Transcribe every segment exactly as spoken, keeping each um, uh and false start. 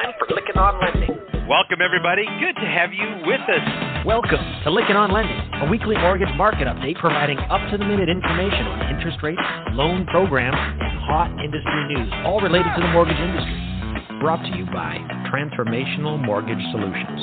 time for Lykken On Lending. Welcome, everybody. Good to have you with us. Welcome to Lykken On Lending, a weekly mortgage market update providing up-to-the-minute information on interest rates, loan programs, and hot industry news, all related to the mortgage industry. Brought to you by Transformational Mortgage Solutions.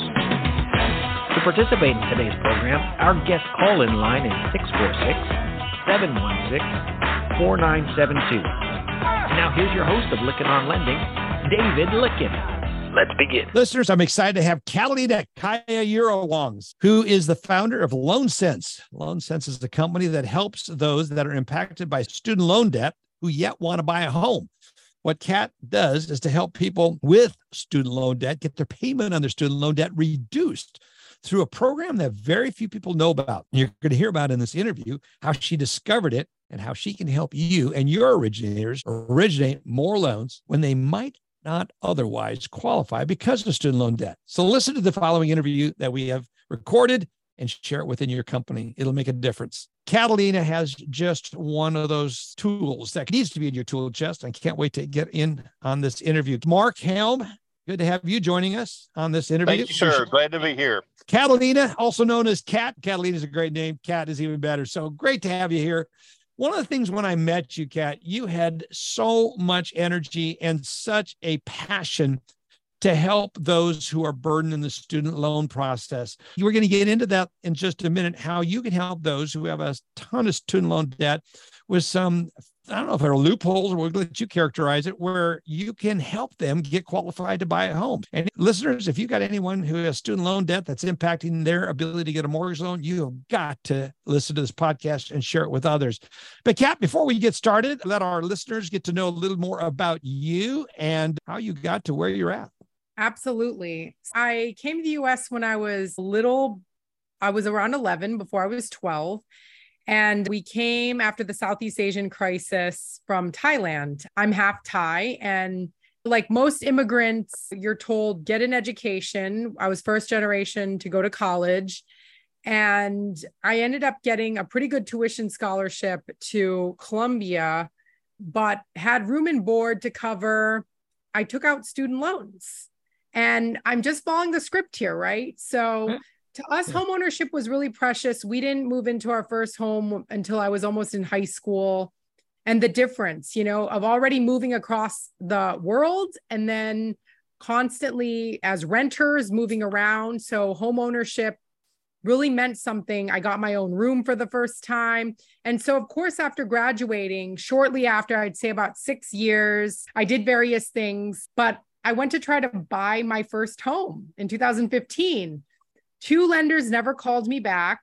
To participate in today's program, our guest call-in line is six four six, seven one six, four nine seven two. And now here's your host of Lykken On Lending, David Lykken. Let's begin. Listeners, I'm excited to have Catalina Kaya-Eurowongs, who is the founder of LoanSense. LoanSense is a company that helps those that are impacted by student loan debt who yet want to buy a home. What Cat does is to help people with student loan debt get their payment on their student loan debt reduced through a program that very few people know about. You're going to hear about in this interview how she discovered it and how she can help you and your originators originate more loans when they might not otherwise qualify because of student loan debt. So listen to the following interview that we have recorded and share it within your company. It'll make a difference. Catalina has just one of those tools that needs to be in your tool chest. I can't wait to get in on this interview. Mark Helm, good to have you joining us on this interview. Thank you, sir. Glad to be here. Catalina, also known as Cat. Catalina is a great name. Cat is even better. So great to have you here. One of the things when I met you, Cat, you had so much energy and such a passion to help those who are burdened in the student loan process. You were going to get into that in just a minute, how you can help those who have a ton of student loan debt with some, I don't know if there are loopholes or we'll let you characterize it, where you can help them get qualified to buy a home. And listeners, if you got anyone who has student loan debt that's impacting their ability to get a mortgage loan, you have got to listen to this podcast and share it with others. But Kat, before we get started, let our listeners get to know a little more about you and how you got to where you're at. Absolutely. I came to the U S when I was little. I was around eleven before I was twelve. And we came after the Southeast Asian crisis from Thailand. I'm half Thai. And like most immigrants, you're told, get an education. I was first generation to go to college. And I ended up getting a pretty good tuition scholarship to Columbia, but had room and board to cover. I took out student loans. And I'm just following the script here, right? So to us, homeownership was really precious. We didn't move into our first home until I was almost in high school. And the difference, you know, of already moving across the world and then constantly as renters moving around. So homeownership really meant something. I got my own room for the first time. And so, of course, after graduating, shortly after, I'd say about six years, I did various things, but I went to try to buy my first home in two thousand fifteen. Two lenders never called me back.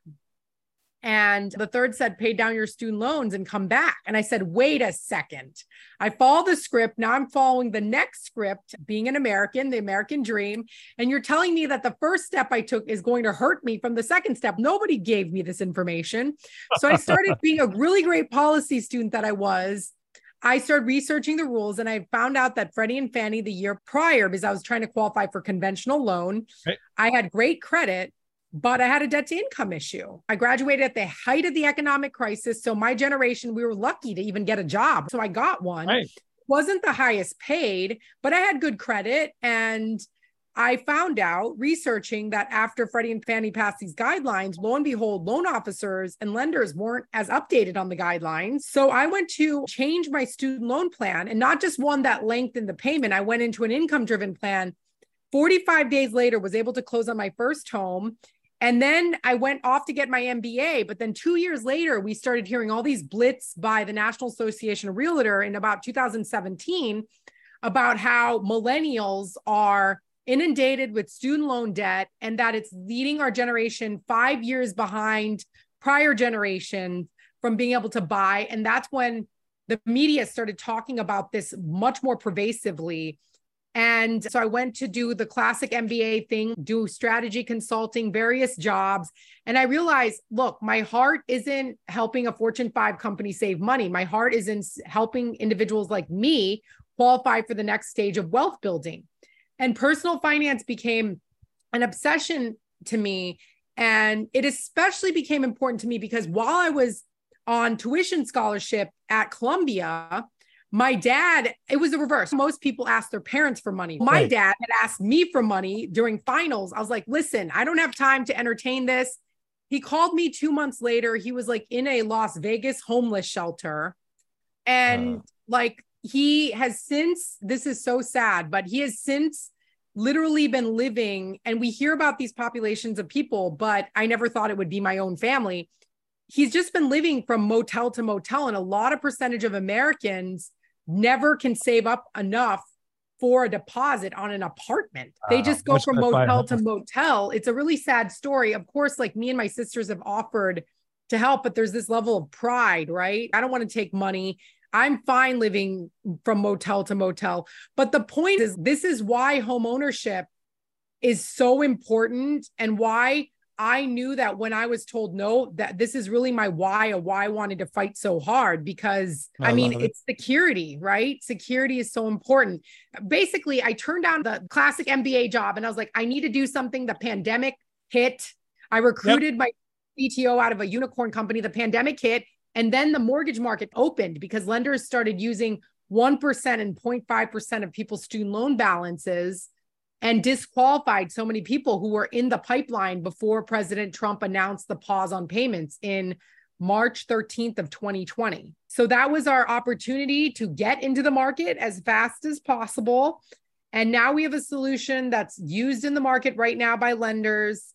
And the third said, pay down your student loans and come back. And I said, wait a second. I follow the script. Now I'm following the next script, being an American, the American dream. And you're telling me that the first step I took is going to hurt me from the second step. Nobody gave me this information. So I started being a really great policy student that I was. I started researching the rules and I found out that Freddie and Fannie the year prior, because I was trying to qualify for conventional loan, right. I had great credit, but I had a debt to income issue. I graduated at the height of the economic crisis. So my generation, we were lucky to even get a job. So I got one. Right. Wasn't the highest paid, but I had good credit. And I found out researching that after Freddie and Fannie passed these guidelines, lo and behold, loan officers and lenders weren't as updated on the guidelines. So I went to change my student loan plan, and not just one that lengthened the payment. I went into an income-driven plan. forty-five days later, was able to close on my first home. And then I went off to get my M B A. But then two years later, we started hearing all these blitz by the National Association of Realtors in about two thousand seventeen about how millennials are inundated with student loan debt and that it's leading our generation five years behind prior generations from being able to buy. And that's when the media started talking about this much more pervasively. And so I went to do the classic M B A thing, do strategy consulting, various jobs. And I realized, look, my heart isn't helping a Fortune five company save money. My heart is in helping individuals like me qualify for the next stage of wealth building. And personal finance became an obsession to me. And it especially became important to me because while I was on tuition scholarship at Columbia, My dad, it was the reverse. Most people ask their parents for money. My Right. dad had asked me for money during finals. I was like, listen, I don't have time to entertain this. He called me two months later. He was like in a Las Vegas homeless shelter. And Uh. like he has since, this is so sad, but he has since literally been living, and we hear about these populations of people, but I never thought it would be my own family. He's just been living from motel to motel, and a lot of percentage of Americans never can save up enough for a deposit on an apartment. They Wow. just go Much from better buy a motel to home. motel. It's a really sad story. Of course, like me and my sisters have offered to help, but there's this level of pride, right? I don't want to take money. I'm fine living from motel to motel. But the point is, this is why home ownership is so important, and why I knew that when I was told no, that this is really my why, of why I wanted to fight so hard, because I I, mean, love it. it's security, right? Security is so important. Basically, I turned down the classic M B A job and I was like, I need to do something. The pandemic hit. I recruited my C T O out of a unicorn company. The pandemic hit. And then the mortgage market opened because lenders started using one percent and zero point five percent of people's student loan balances, and disqualified so many people who were in the pipeline before President Trump announced the pause on payments in March thirteenth of twenty twenty. So that was our opportunity to get into the market as fast as possible. And now we have a solution that's used in the market right now by lenders.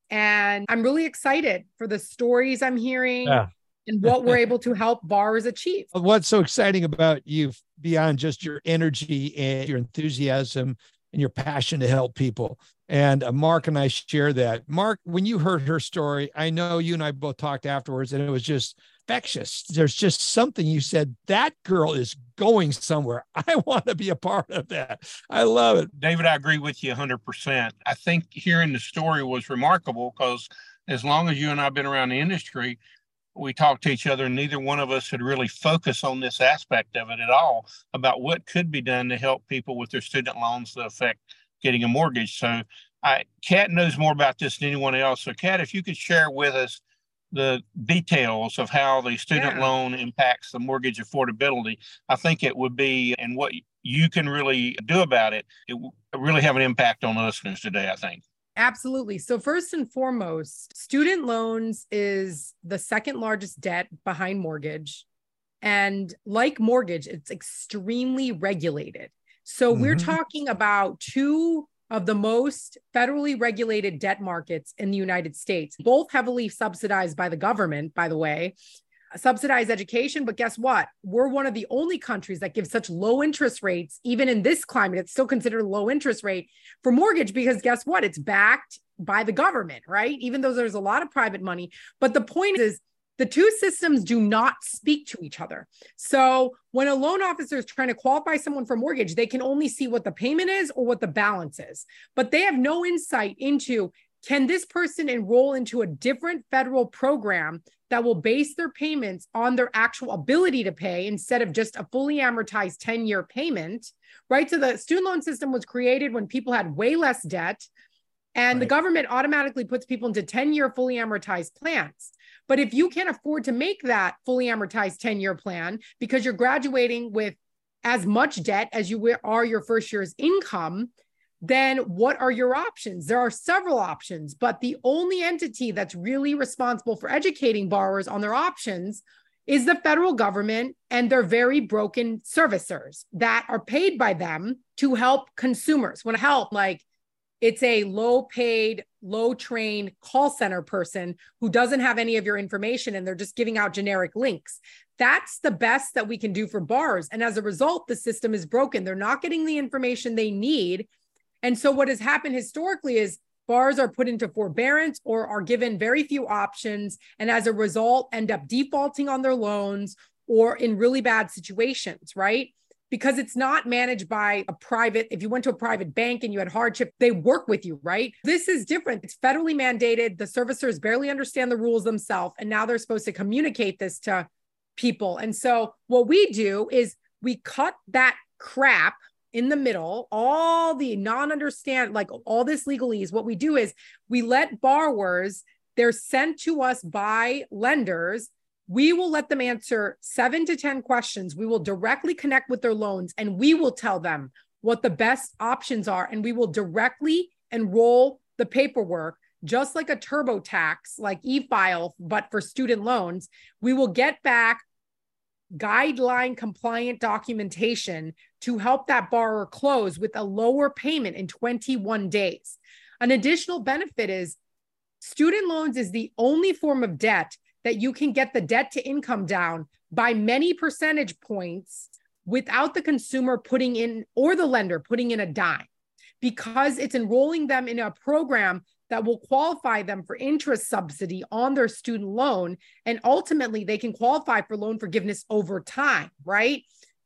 And I'm really excited for the stories I'm hearing Yeah. and what we're able to help borrowers achieve. What's so exciting about you beyond just your energy and your enthusiasm and your passion to help people? And uh, Mark and I share that. Mark, when you heard her story, I know you and I both talked afterwards, and it was just infectious. There's just something you said, that girl is going somewhere. I want to be a part of that. I love it. David, I agree with you one hundred percent. I think hearing the story was remarkable because as long as you and I have been around the industry, we talked to each other, and neither one of us had really focused on this aspect of it at all, about what could be done to help people with their student loans that affect getting a mortgage. So I, Kat knows more about this than anyone else. So Kat, if you could share with us the details of how the student Yeah. loan impacts the mortgage affordability, I think it would be, and what you can really do about it, it will really have an impact on listeners today, I think. Absolutely. So first and foremost, student loans is the second largest debt behind mortgage. And like mortgage, it's extremely regulated. So we're Mhm. talking about two of the most federally regulated debt markets in the United States, both heavily subsidized by the government, by the way. Subsidized education, but guess what? We're one of the only countries that give such low interest rates. Even in this climate, it's still considered a low interest rate for mortgage, because guess what? It's backed by the government, right? Even though there's a lot of private money. But the point is, the two systems do not speak to each other. So when a loan officer is trying to qualify someone for mortgage, they can only see what the payment is or what the balance is, but they have no insight into, can this person enroll into a different federal program that will base their payments on their actual ability to pay instead of just a fully amortized ten-year payment, right? So the student loan system was created when people had way less debt, and the Right. government automatically puts people into ten-year fully amortized plans. But if you can't afford to make that fully amortized ten-year plan because you're graduating with as much debt as you are your first year's income, then what are your options? There are several options, but the only entity that's really responsible for educating borrowers on their options is the federal government and their very broken servicers that are paid by them to help consumers. When help, like it's a low paid, low trained call center person who doesn't have any of your information and they're just giving out generic links. That's the best that we can do for borrowers. And as a result, the system is broken. They're not getting the information they need. And so what has happened historically is borrowers are put into forbearance or are given very few options, and as a result, end up defaulting on their loans or in really bad situations, right? Because it's not managed by a private, if you went to a private bank and you had hardship, they work with you, right? This is different. It's federally mandated. The servicers barely understand the rules themselves, and now they're supposed to communicate this to people. And so what we do is we cut that crap in the middle, all the non-understand, like all this legalese. What we do is we let borrowers, they're sent to us by lenders We will let them answer seven to ten questions. We will directly connect with their loans, and we will tell them what the best options are. And we will directly enroll the paperwork, just like a TurboTax, like e-file, but for student loans. We will get back guideline compliant documentation to help that borrower close with a lower payment in twenty-one days. An additional benefit is student loans is the only form of debt that you can get the debt to income down by many percentage points without the consumer putting in, or the lender putting in a dime, because it's enrolling them in a program that will qualify them for interest subsidy on their student loan. And ultimately they can qualify for loan forgiveness over time, right?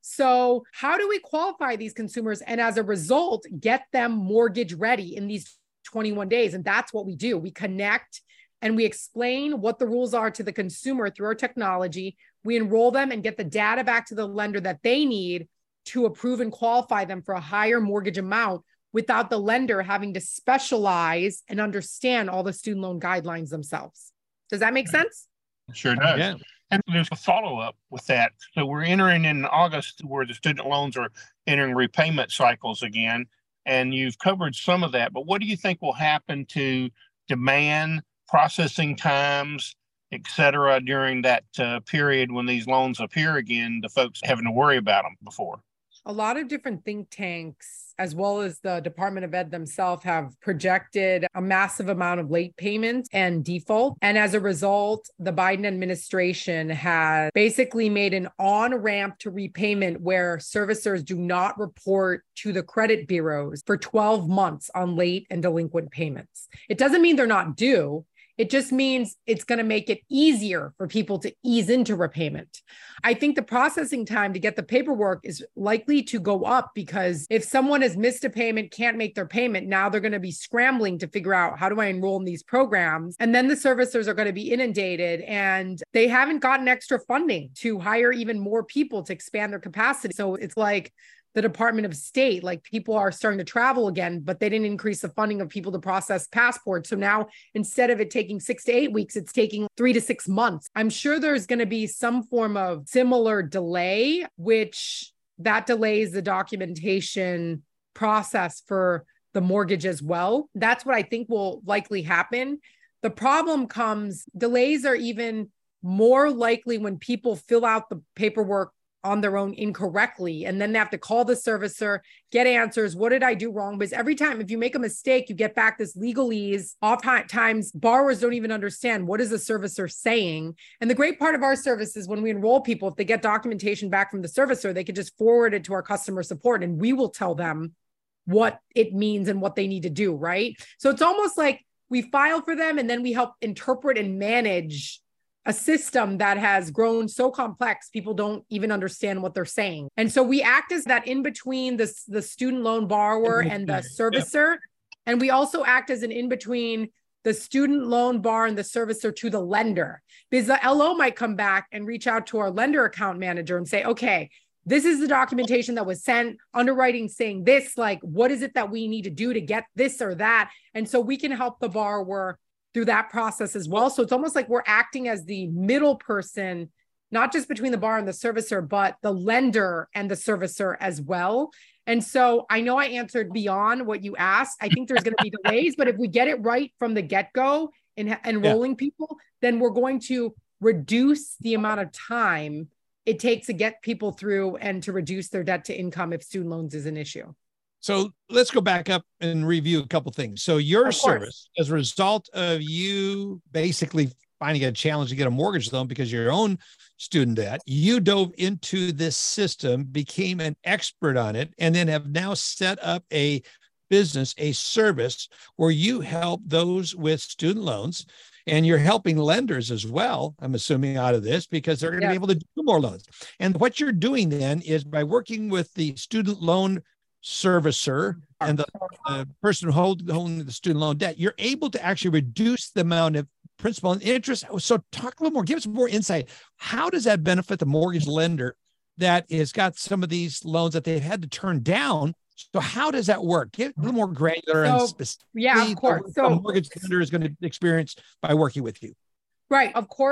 So how do we qualify these consumers? And as a result, get them mortgage ready in these twenty-one days. And that's what we do. We connect and we explain what the rules are to the consumer through our technology. We enroll them and get the data back to the lender that they need to approve and qualify them for a higher mortgage amount, without the lender having to specialize and understand all the student loan guidelines themselves. Does that make sense? Sure does. Yeah. And there's a follow-up with that. So we're entering in August where the student loans are entering repayment cycles again, and you've covered some of that. But what do you think will happen to demand, processing times, et cetera, during that uh, period when these loans appear again, the folks having to worry about them before? A lot of different think tanks, as well as the Department of Ed themselves, have projected a massive amount of late payments and default. And as a result, the Biden administration has basically made an on-ramp to repayment where servicers do not report to the credit bureaus for twelve months on late and delinquent payments. It doesn't mean they're not due. It just means it's going to make it easier for people to ease into repayment. I think the processing time to get the paperwork is likely to go up, because if someone has missed a payment, can't make their payment, now they're going to be scrambling to figure out, how do I enroll in these programs? And then the servicers are going to be inundated, and they haven't gotten extra funding to hire even more people to expand their capacity. So it's like the Department of State, like people are starting to travel again, but they didn't increase the funding of people to process passports. So now instead of it taking six to eight weeks, it's taking three to six months. I'm sure there's going to be some form of similar delay, which that delays the documentation process for the mortgage as well. That's what I think will likely happen. The problem comes, delays are even more likely when people fill out the paperwork on their own incorrectly. And then they have to call the servicer, get answers. What did I do wrong? Because every time, if you make a mistake, you get back this legalese. Oftentimes, borrowers don't even understand what is the servicer saying. And the great part of our service is when we enroll people, if they get documentation back from the servicer, they can just forward it to our customer support, and we will tell them what it means and what they need to do, right? So it's almost like we file for them, and then we help interpret and manage a system that has grown so complex, people don't even understand what they're saying. And so we act as that in between the, the student loan borrower and the servicer. Yep. And we also act as an in between the student loan borrower and the servicer to the lender, because the L O might come back and reach out to our lender account manager and say, okay, this is the documentation that was sent, underwriting saying this, like, what is it that we need to do to get this or that? And so we can help the borrower through that process as well. So it's almost like we're acting as the middle person, not just between the borrower and the servicer, but the lender and the servicer as well. And so I know I answered beyond what you asked. I think there's going to be delays, but if we get it right from the get-go in enrolling yeah. people, then we're going to reduce the amount of time it takes to get people through and to reduce their debt to income if student loans is an issue. So let's go back up and review a couple things. So your service, as a result of you basically finding a challenge to get a mortgage loan because of your own student debt, you dove into this system, became an expert on it, and then have now set up a business, a service where you help those with student loans, and you're helping lenders as well, I'm assuming, out of this, because they're going to yeah. be able to do more loans. And what you're doing then is by working with the student loan servicer and the uh, person holding hold the student loan debt, you're able to actually reduce the amount of principal and interest. So talk a little more, give us more insight. How does that benefit the mortgage lender that has got some of these loans that they've had to turn down? So how does that work? Get a little more granular so, and specific. Yeah, of course. So a mortgage lender is going to experience by working with you. Right. Of course,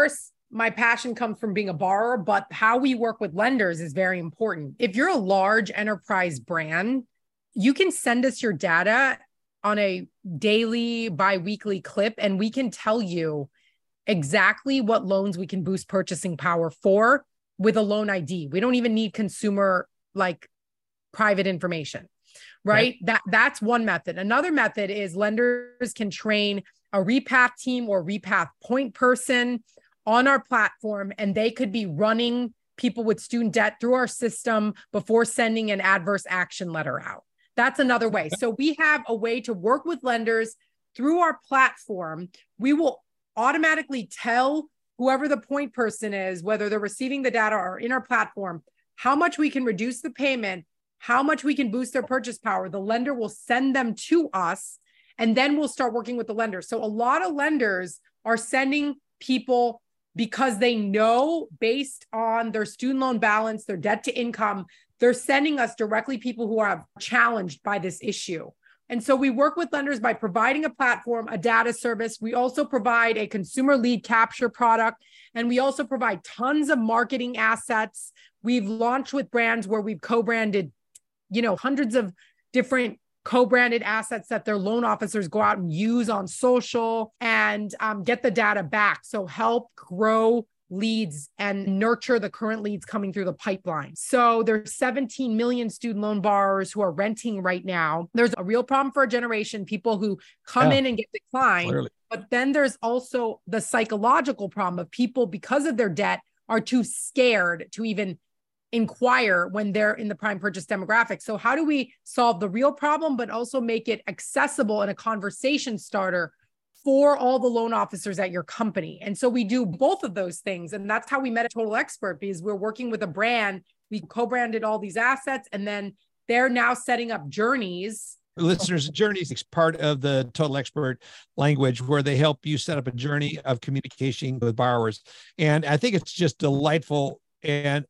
my passion comes from being a borrower, but how we work with lenders is very important. If you're a large enterprise brand, you can send us your data on a daily, bi-weekly clip, and we can tell you exactly what loans we can boost purchasing power for with a loan I D. We don't even need consumer like private information, right? right? That that's one method. Another method is lenders can train a repath team or repath point person on our platform, and they could be running people with student debt through our system before sending an adverse action letter out. That's another way. So we have a way to work with lenders through our platform. We will automatically tell whoever the point person is, whether they're receiving the data or in our platform, how much we can reduce the payment, how much we can boost their purchase power. The lender will send them to us, and then we'll start working with the lender. So a lot of lenders are sending people because they know based on their student loan balance, their debt to income, they're sending us directly people who are challenged by this issue. And so we work with lenders by providing a platform, a data service. We also provide a consumer lead capture product, and we also provide tons of marketing assets. We've launched with brands where we've co-branded, you know, hundreds of different co-branded assets that their loan officers go out and use on social and um, get the data back. So help grow leads and nurture the current leads coming through the pipeline. So there's seventeen million student loan borrowers who are renting right now. There's a real problem for a generation, people who come yeah, in and get declined. Clearly. But then there's also the psychological problem of people, because of their debt, are too scared to even inquire when they're in the prime purchase demographic. So how do we solve the real problem, but also make it accessible and a conversation starter for all the loan officers at your company? And so we do both of those things. And that's how we met a Total Expert, because we're working with a brand. We co-branded all these assets, and then they're now setting up journeys. Listeners, journeys is part of the Total Expert language, where they help you set up a journey of communication with borrowers. And I think it's just delightful and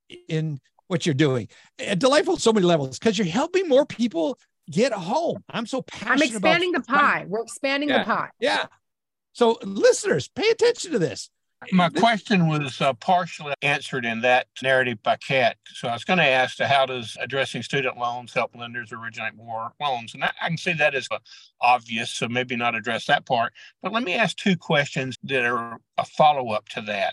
in what you're doing. And delightful on so many levels, because you're helping more people get home. I'm so passionate. I'm expanding about- the pie. We're expanding yeah, the pie. Yeah. So listeners, pay attention to this. My question was uh, partially answered in that narrative by Kat. So I was going to ask, to how does addressing student loans help lenders originate more loans? And I, I can see that as uh, obvious, so maybe not address that part. But let me ask two questions that are a follow-up to that.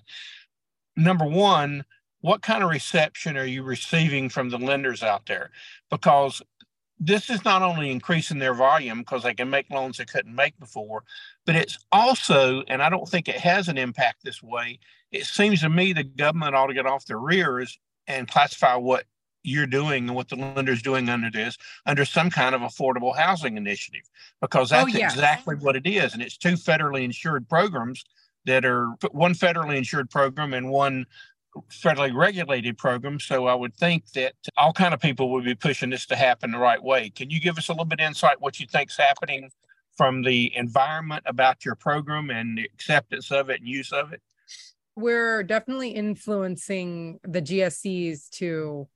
Number one, what kind of reception are you receiving from the lenders out there? Because this is not only increasing their volume because they can make loans they couldn't make before, but it's also, and I don't think it has an impact this way, it seems to me the government ought to get off their rears and classify what you're doing and what the lender's doing under this, under some kind of affordable housing initiative, because that's oh, yes. exactly what it is. And it's two federally insured programs that are, one federally insured program and one federally regulated program. So I would think that all kind of people would be pushing this to happen the right way. Can you give us a little bit of insight what you think's happening from the environment about your program and the acceptance of it and use of it? We're definitely influencing the G S Es to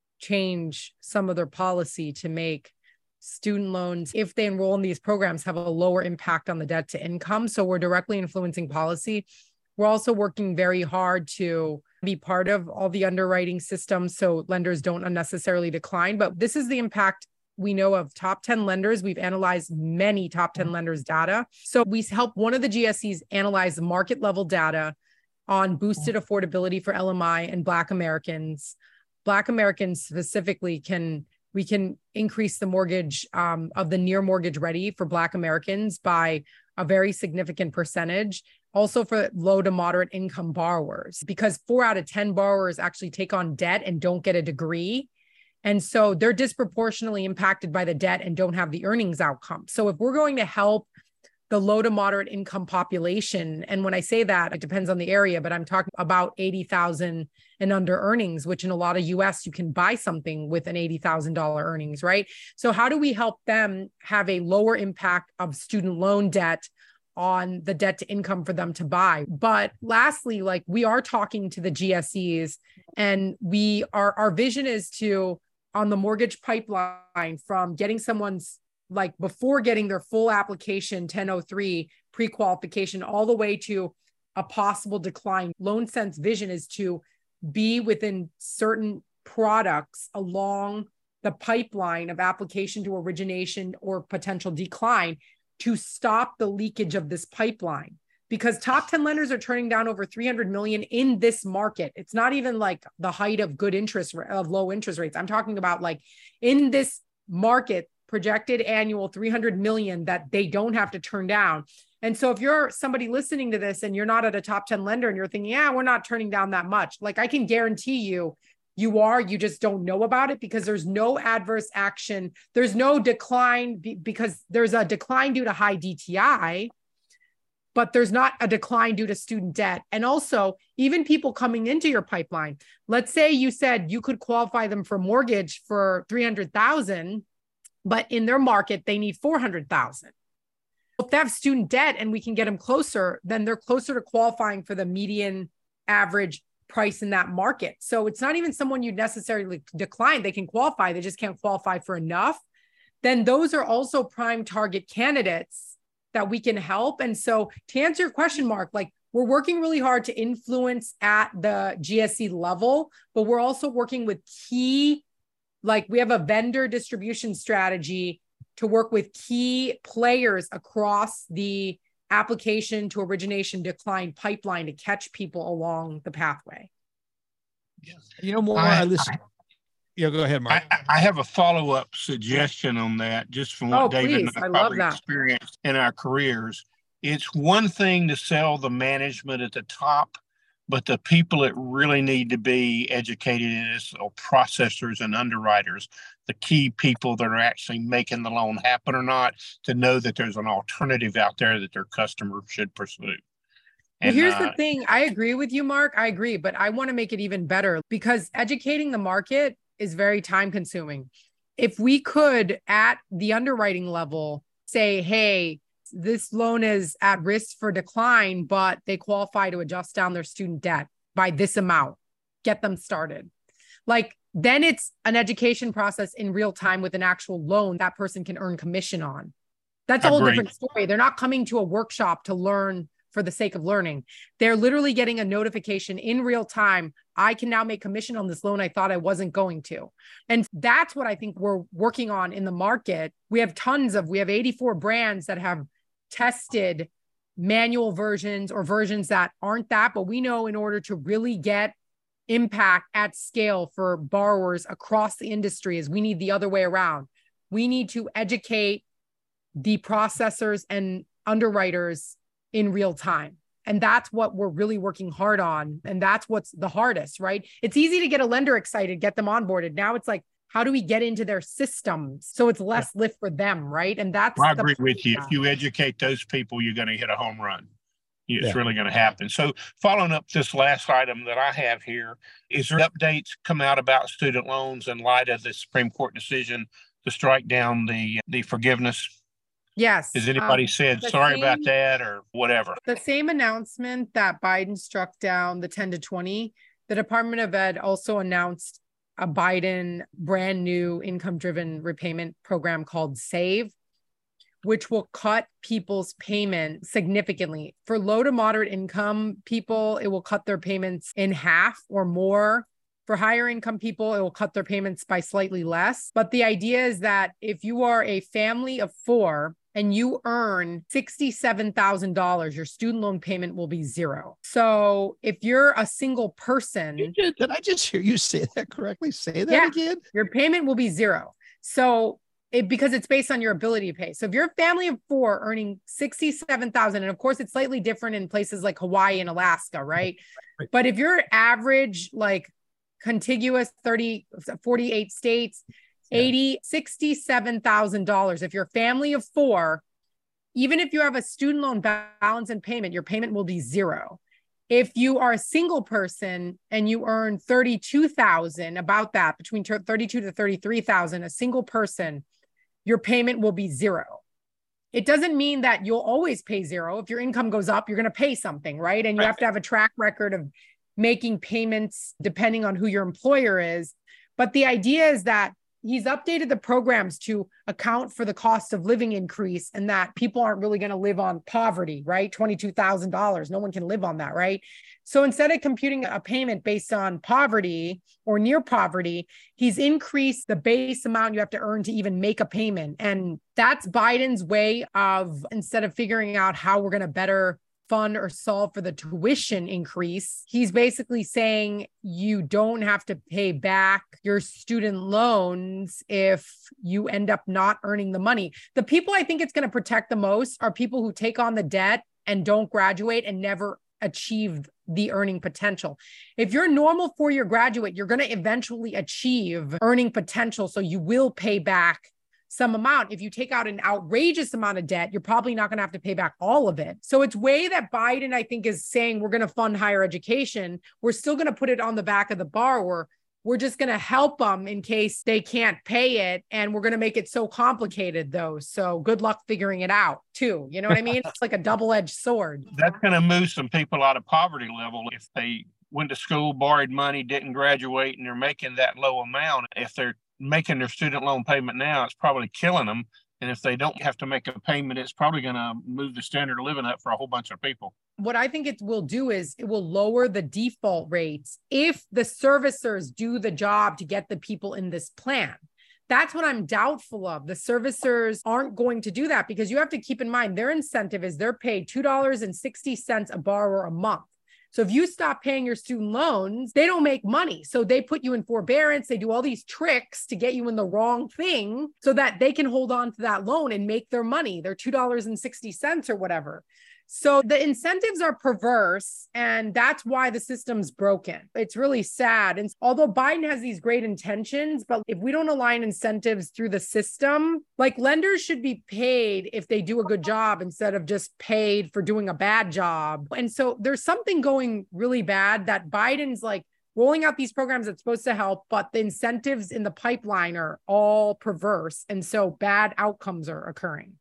change some of their policy to make student loans, if they enroll in these programs, have a lower impact on the debt to income. So we're directly influencing policy. We're also working very hard to be part of all the underwriting systems so lenders don't unnecessarily decline. But this is the impact we know of top ten lenders. We've analyzed many top ten lenders' data. So we help one of the G S Es analyze the market level data on boosted affordability for L M I and Black Americans. Black Americans specifically can, we can increase the mortgage um, of the near mortgage ready for Black Americans by a very significant percentage. Also for low to moderate income borrowers, because four out of ten borrowers actually take on debt and don't get a degree. And so they're disproportionately impacted by the debt and don't have the earnings outcome. So if we're going to help the low to moderate income population, and when I say that, it depends on the area, but I'm talking about eighty thousand and under earnings, which in a lot of U S, you can buy something with an eighty thousand dollars earnings, right? So how do we help them have a lower impact of student loan debt on the debt to income for them to buy? But lastly, like, we are talking to the G S Es, and we are, our vision is to, on the mortgage pipeline, from getting someone's, like, before getting their full application ten oh three pre-qualification, all the way to a possible decline. LoanSense vision is to be within certain products along the pipeline of application to origination or potential decline to stop the leakage of this pipeline. Because top ten lenders are turning down over three hundred million in this market. It's not even like the height of good interest of low interest rates. I'm talking about like in this market, projected annual three hundred million that they don't have to turn down. And so if you're somebody listening to this and you're not at a top ten lender and you're thinking, yeah, we're not turning down that much. Like I can guarantee you, you are, you just don't know about it because there's no adverse action. There's no decline because there's a decline due to high D T I, but there's not a decline due to student debt. And also even people coming into your pipeline, let's say you said you could qualify them for mortgage for three hundred thousand, but in their market, they need four hundred thousand. If they have student debt and we can get them closer, then they're closer to qualifying for the median average price in that market. So it's not even someone you'd necessarily decline. They can qualify. They just can't qualify for enough. Then those are also prime target candidates that we can help. And so to answer your question, Mark, like we're working really hard to influence at the G S E level, but we're also working with key, like we have a vendor distribution strategy to work with key players across the application to origination decline pipeline to catch people along the pathway. You know, more I, I listen. I, yeah, go ahead, Mark. I, I have a follow-up suggestion on that, just from what Oh, David please. and I, I love probably that. experienced in our careers. It's one thing to sell the management at the top, but the people that really need to be educated in this are processors and underwriters, the key people that are actually making the loan happen or not, to know that there's an alternative out there that their customer should pursue. Well, And, here's uh, the thing. I agree with you, Mark. I agree, but I want to make it even better because educating the market is very time consuming. If we could at the underwriting level say, hey, this loan is at risk for decline, but they qualify to adjust down their student debt by this amount, get them started. Like then it's an education process in real time with an actual loan that person can earn commission on. That's a whole Agreed. different story. They're not coming to a workshop to learn for the sake of learning. They're literally getting a notification in real time. I can now make commission on this loan I thought I wasn't going to. And that's what I think we're working on in the market. We have tons of, we have eighty-four brands that have tested manual versions or versions that aren't that, but we know in order to really get impact at scale for borrowers across the industry is we need the other way around. We need to educate the processors and underwriters in real time. And that's what we're really working hard on. And that's what's the hardest, right? It's easy to get a lender excited, get them onboarded. Now it's like, how do we get into their systems so it's less yeah. lift for them, right? And that's I the agree with you. If you educate those people, you're going to hit a home run. It's yeah. really going to happen. So following up this last item that I have here, is there updates come out about student loans in light of the Supreme Court decision to strike down the the forgiveness? Yes. Has anybody um, said sorry same, about that or whatever? The same announcement that Biden struck down the ten to twenty, the Department of Ed also announced a Biden brand new income-driven repayment program called SAVE, which will cut people's payment significantly. For low to moderate income people, it will cut their payments in half or more. For higher income people, it will cut their payments by slightly less. But the idea is that if you are a family of four and you earn sixty-seven thousand dollars, your student loan payment will be zero. So if you're a single person... Did, did I just hear you say that correctly? Say that yeah, again? Your payment will be zero. So it, because it's based on your ability to pay. So if you're a family of four earning sixty-seven thousand dollars, and of course it's slightly different in places like Hawaii and Alaska, right? right. But if you're average, like contiguous thirty, forty-eight states, eighty, sixty-seven thousand dollars. If you're a family of four, even if you have a student loan balance and payment, your payment will be zero. If you are a single person and you earn thirty-two thousand, about that, between thirty-two to thirty-three thousand, a single person, your payment will be zero. It doesn't mean that you'll always pay zero. If your income goes up, you're going to pay something, right? And you have to have a track record of making payments depending on who your employer is. But the idea is that he's updated the programs to account for the cost of living increase and that people aren't really going to live on poverty, right? twenty-two thousand dollars. No one can live on that, right? So instead of computing a payment based on poverty or near poverty, he's increased the base amount you have to earn to even make a payment. And that's Biden's way of, instead of figuring out how we're going to better fund or solve for the tuition increase, he's basically saying you don't have to pay back your student loans if you end up not earning the money. The people I think it's going to protect the most are people who take on the debt and don't graduate and never achieve the earning potential. If you're a normal four-year graduate, you're going to eventually achieve earning potential. So you will pay back some amount. If you take out an outrageous amount of debt, you're probably not going to have to pay back all of it. So it's way that Biden, I think, is saying we're going to fund higher education. We're still going to put it on the back of the borrower. We're just going to help them in case they can't pay it. And we're going to make it so complicated, though. So good luck figuring it out, too. You know what I mean? It's like a double-edged sword. That's going to move some people out of poverty level if they went to school, borrowed money, didn't graduate, and they're making that low amount. If they're making their student loan payment now, it's probably killing them. And if they don't have to make a payment, it's probably going to move the standard of living up for a whole bunch of people. What I think it will do is it will lower the default rates if the servicers do the job to get the people in this plan. That's what I'm doubtful of. The servicers aren't going to do that because you have to keep in mind their incentive is they're paid two dollars and sixty cents a borrower a month. So if you stop paying your student loans, they don't make money. So they put you in forbearance. They do all these tricks to get you in the wrong thing so that they can hold on to that loan and make their money, their two dollars and sixty cents or whatever. So the incentives are perverse, and that's why the system's broken. It's really sad. And although Biden has these great intentions, but if we don't align incentives through the system, like lenders should be paid if they do a good job instead of just paid for doing a bad job. And so there's something going really bad that Biden's like rolling out these programs that's supposed to help, but the incentives in the pipeline are all perverse. And so bad outcomes are occurring.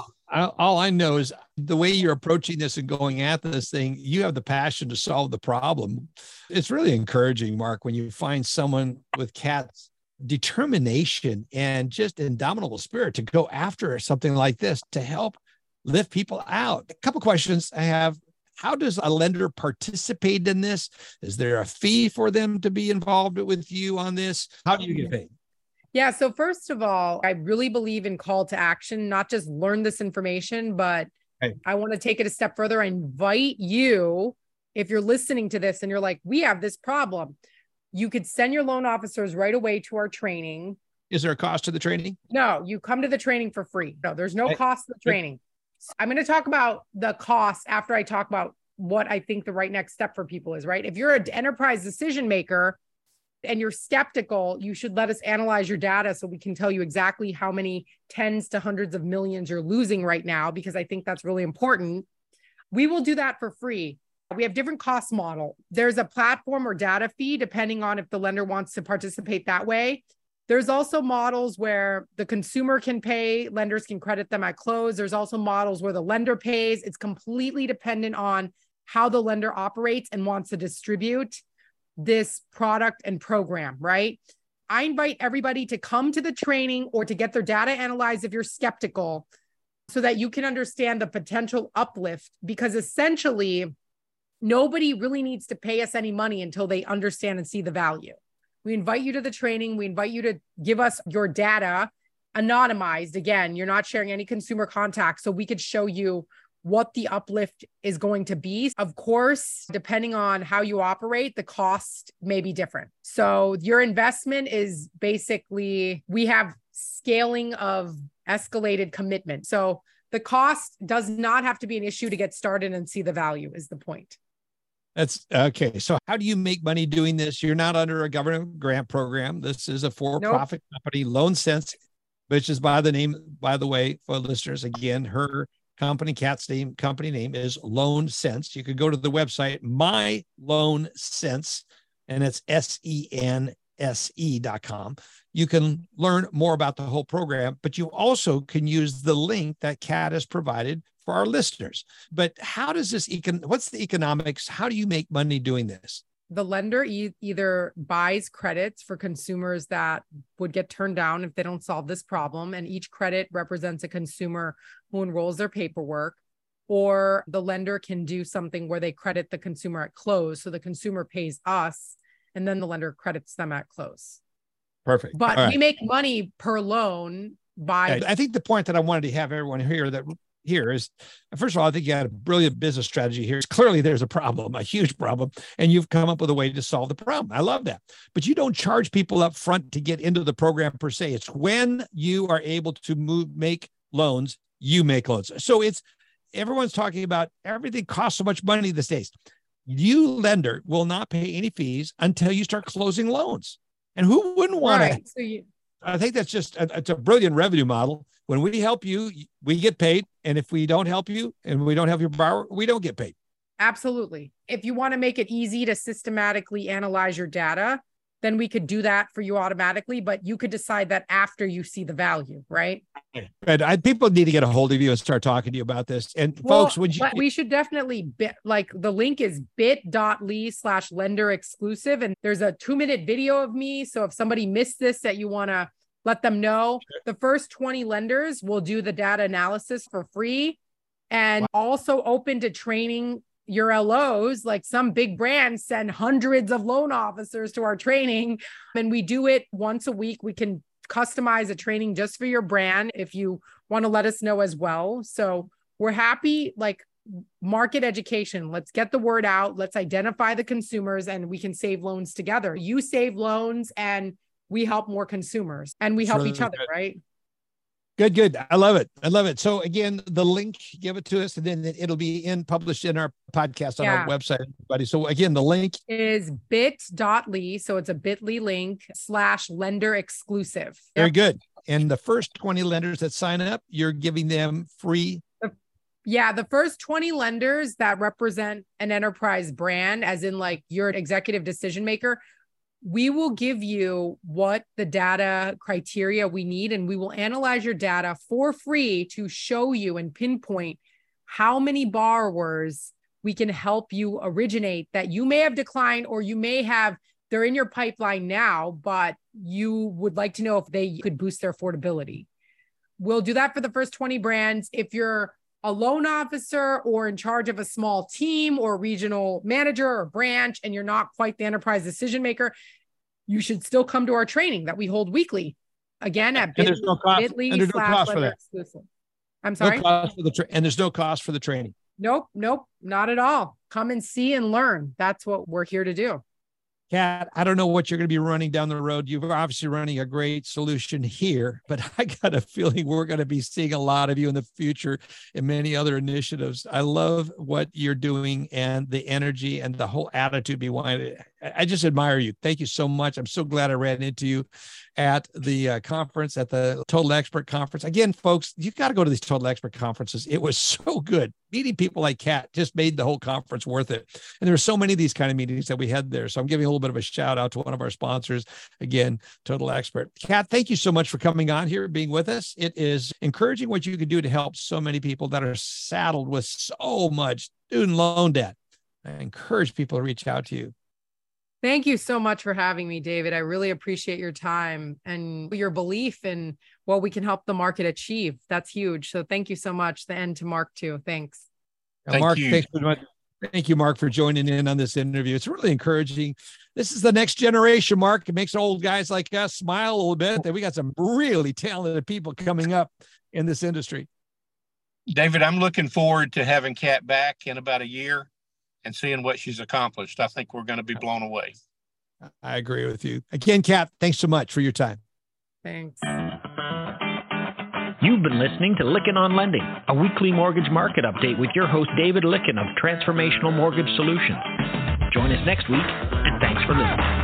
All I know is the way you're approaching this and going at this thing, you have the passion to solve the problem. It's really encouraging, Mark, when you find someone with Kat's determination and just indomitable spirit to go after something like this to help lift people out. A couple questions I have. How does a lender participate in this? Is there a fee for them to be involved with you on this? How do you get paid? Yeah. So first of all, I really believe in call to action, not just learn this information, but hey. I want to take it a step further. I invite you, if you're listening to this and you're like, we have this problem, you could send your loan officers right away to our training. Is there a cost to the training? No, you come to the training for free. No, there's no hey. cost to the training. So I'm going to talk about the cost after I talk about what I think the right next step for people is, right? If you're an enterprise decision maker, and you're skeptical, you should let us analyze your data so we can tell you exactly how many tens to hundreds of millions you're losing right now, because I think that's really important. We will do that for free. We have different cost model. There's a platform or data fee, depending on if the lender wants to participate that way. There's also models where the consumer can pay, lenders can credit them at close. There's also models where the lender pays. It's completely dependent on how the lender operates and wants to distribute this product and program, right? I invite everybody to come to the training or to get their data analyzed if you're skeptical so that you can understand the potential uplift, because essentially nobody really needs to pay us any money until they understand and see the value. We invite you to the training. We invite you to give us your data anonymized. Again, you're not sharing any consumer contact, so we could show you what the uplift is going to be. Of course, depending on how you operate, the cost may be different. So your investment is basically, we have scaling of escalated commitment. So the cost does not have to be an issue to get started and see the value is the point. That's okay. So how do you make money doing this? You're not under a government grant program. This is a for-profit nope. company, LoanSense, which is by the name, by the way, for listeners, again, her company, Kat's name, company name is LoanSense. You could go to the website, My Loan Sense, and it's S E N S E dot com. You can learn more about the whole program, but you also can use the link that Kat has provided for our listeners. But how does this, econ- what's the economics? How do you make money doing this? The lender e- either buys credits for consumers that would get turned down if they don't solve this problem, and each credit represents a consumer who enrolls their paperwork, or the lender can do something where they credit the consumer at close, so the consumer pays us, and then the lender credits them at close. Perfect. But All we right. make money per loan by... I think the point that I wanted to have everyone here that here is, first of all, I think you had a brilliant business strategy here. Clearly, there's a problem, a huge problem, and you've come up with a way to solve the problem. I love that. But you don't charge people up front to get into the program per se. It's when you are able to move, make loans, you make loans. So it's, everyone's talking about everything costs so much money these days. You lender will not pay any fees until you start closing loans. And who wouldn't want Right. to? So you, I think that's just, a, it's a brilliant revenue model. When we help you, we get paid. And if we don't help you and we don't help your borrower, we don't get paid. absolutely. If you want to make it easy to systematically analyze your data, then we could do that for you automatically, but you could decide that after you see the value, right? And I, people need to get a hold of you and start talking to you about this. And Well, folks, would you, but we should definitely bit, like the link is bit.ly slash lender exclusive. And there's a two minute video of me. So if somebody missed this that you want to let them know, the first twenty lenders will do the data analysis for free, and also open to training your L Os. Like some big brands send hundreds of loan officers to our training, and we do it once a week. We can customize a training just for your brand if you want to let us know as well. So we're happy, like market education. Let's get the word out. Let's identify the consumers and we can save loans together. You save loans and we help more consumers, and we help Sure, each other, good. right? good, good. I love it. I love it. So again, the link, give it to us, and then it'll be in published in our podcast on Yeah. our website, everybody. So again, the link. Is bit.ly. So it's a bit.ly link slash lender exclusive. Very Yep. good. And the first twenty lenders that sign up, you're giving them free. Yeah, the first twenty lenders that represent an enterprise brand, as in like you're an executive decision maker, we will give you what the data criteria we need, and we will analyze your data for free to show you and pinpoint how many borrowers we can help you originate that you may have declined, or you may have, they're in your pipeline now, but you would like to know if they could boost their affordability. We'll do that for the first twenty brands. If you're a loan officer or in charge of a small team or regional manager or branch, and you're not quite the enterprise decision maker, you should still come to our training that we hold weekly. Again, at And there's no cost, bit.ly and there's no slash cost for lender that. exclusive. I'm sorry. No cost for the tra- and there's no cost for the training. Nope, nope, not at all. Come and see and learn. That's what we're here to do. Kat, I don't know what you're going to be running down the road. You're obviously running a great solution here, but I got a feeling we're going to be seeing a lot of you in the future in many other initiatives. I love what you're doing and the energy and the whole attitude behind it. I just admire you. Thank you so much. I'm so glad I ran into you at the uh, conference, at the Total Expert Conference. Again, folks, you've got to go to these Total Expert conferences. It was so good. Meeting people like Kat just made the whole conference worth it. And there were so many of these kind of meetings that we had there. So I'm giving a little bit of a shout out to one of our sponsors. Again, Total Expert. Kat, thank you so much for coming on here, being with us. It is encouraging what you can do to help so many people that are saddled with so much student loan debt. I encourage people to reach out to you. Thank you so much for having me, David. I really appreciate your time and your belief in what we can help the market achieve. That's huge. So thank you so much. The end to Mark too. Thanks. Thank Mark, you. thanks for much. Thank you, Mark, for joining in on this interview. It's really encouraging. This is the next generation, Mark. It makes old guys like us smile a little bit that we got some really talented people coming up in this industry. David, I'm looking forward to having Kat back in about a year and seeing what she's accomplished. I think we're going to be blown away. I agree with you. Again, Kat, thanks so much for your time. Thanks. You've been listening to Lykken on Lending, a weekly mortgage market update with your host, David Lykken of Transformational Mortgage Solutions. Join us next week, and thanks for listening.